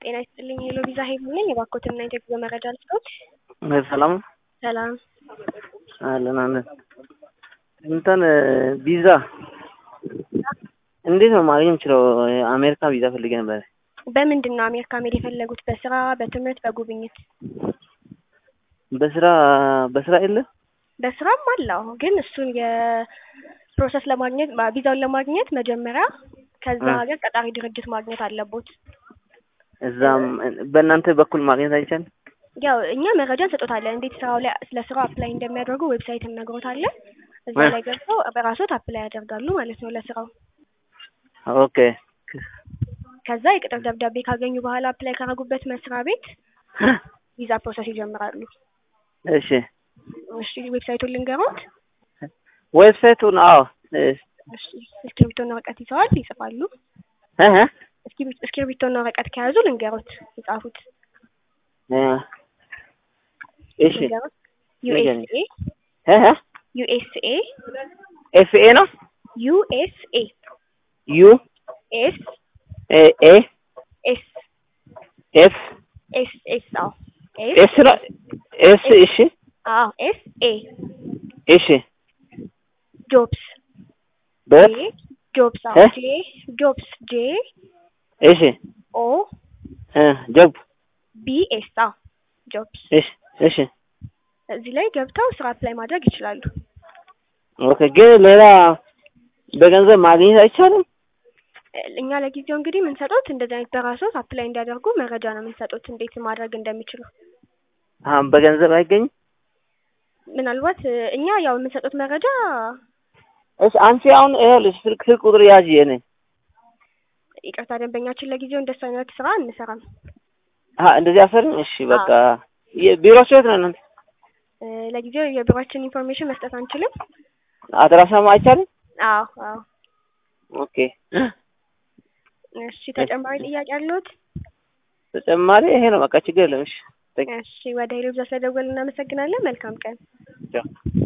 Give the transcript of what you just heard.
ጤና ይስጥልኝ ሄሎ ቪዛ ሄሎ ነኝ የባኮትና የቴክኖ መረጃ ልስጦት። ሰላም ሰላም አለን እንትን ቪዛ እንዴት ነው ማግኘት የምችለው? አሜሪካ ቪዛ ፈልጌ ነበር። በምንድን ነው አሜሪካ መሄድ የፈለጉት? በስራ፣ በትምህርት፣ በጉብኝት? በስራ የለ? በስራም አለው ግን እሱን የፕሮሰስ ለማግኘት ቪዛውን ለማግኘት መጀመሪያ ከዛ ሀገር ቀጣሪ ድርጅት ማግኘት አለቦት። እዛም በእናንተ በኩል ማግኘት አይቻልም? ያው እኛ መረጃ እንሰጦታለን። እንዴት ስራው ላይ ለስራው አፕላይ እንደሚያደርጉ ዌብሳይት እንነግሮታለን። እዛ ላይ ገብተው በራስዎት አፕላይ ያደርጋሉ ማለት ነው ለስራው። ኦኬ። ከዛ የቅጥር ደብዳቤ ካገኙ በኋላ አፕላይ ካደረጉበት መስሪያ ቤት ቪዛ ፕሮሰስ ይጀምራሉ። እሺ ዌብሳይቱን ልንገሮት? ዌብሳይቱን? አዎ። እሺ እስክሪብቶና ወረቀት ይዘዋል? ይጽፋሉ? እስክሪብቶና ወረቀት ከያዙ ልንገሮት ይጻፉት። እሺ ዩኤስኤ ኤፍኤ ነው? ዩኤስኤ ዩ ኤስ ኤ ኤስ ኤፍ ኤስ ኤስ አዎ ኤስ ነው ኤስ። እሺ አዎ ኤስ ኤ እሺ ጆብስ በት ጆብስ አዎ ጆብስ ጄ እሺ ኦ ጆብ ቢ ኤስ አዎ ጆብስ። እሺ እሺ እዚህ ላይ ገብተው ስራ አፕላይ ማድረግ ይችላሉ። ኦኬ። ግን ሌላ በገንዘብ ማግኘት አይቻልም? እኛ ለጊዜው እንግዲህ የምንሰጡት እንደዚህ አይነት በራስዎት አፕላይ እንዲያደርጉ መረጃ ነው የምንሰጡት እንዴት ማድረግ እንደሚችሉ። በገንዘብ አይገኝም? ምናልባት እኛ ያው የምንሰጡት መረጃ። እሺ አንቺ አሁን ይኸውልሽ ስልክ ቁጥር ያዥ የኔ። ይቅርታ ደንበኛችን ለጊዜው እንደሱ አይነት ስራ አንሰራም። እንደዚህ አሰርን? እሺ በቃ የቢሮ ሰው ነው እናንተ? ለጊዜው የቢሮአችን ኢንፎርሜሽን መስጠት አንችልም። አድራሻም አይቻልም? አዎ አዎ። ኦኬ። እሺ ተጨማሪ ጥያቄ አለዎት? ተጨማሪ ይሄ ነው በቃ ችግር የለም። እሺ እሺ ወደ ሄሎ ቪዛ ስለደወልን እናመሰግናለን። መልካም ቀን።